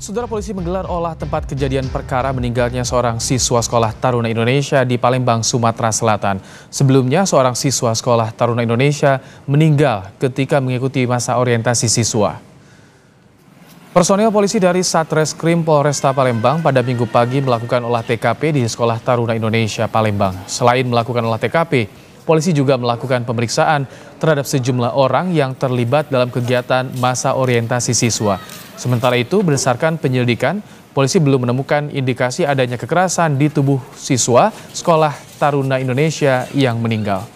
Saudara, polisi menggelar olah tempat kejadian perkara meninggalnya seorang siswa sekolah Taruna Indonesia di Palembang, Sumatera Selatan. Sebelumnya, seorang siswa sekolah Taruna Indonesia meninggal ketika mengikuti masa orientasi siswa. Personel polisi dari Satreskrim Polresta Palembang pada Minggu pagi melakukan olah TKP di Sekolah Taruna Indonesia Palembang. Selain melakukan olah TKP, polisi juga melakukan pemeriksaan terhadap sejumlah orang yang terlibat dalam kegiatan masa orientasi siswa. Sementara itu, berdasarkan penyelidikan, polisi belum menemukan indikasi adanya kekerasan di tubuh siswa Sekolah Taruna Indonesia yang meninggal.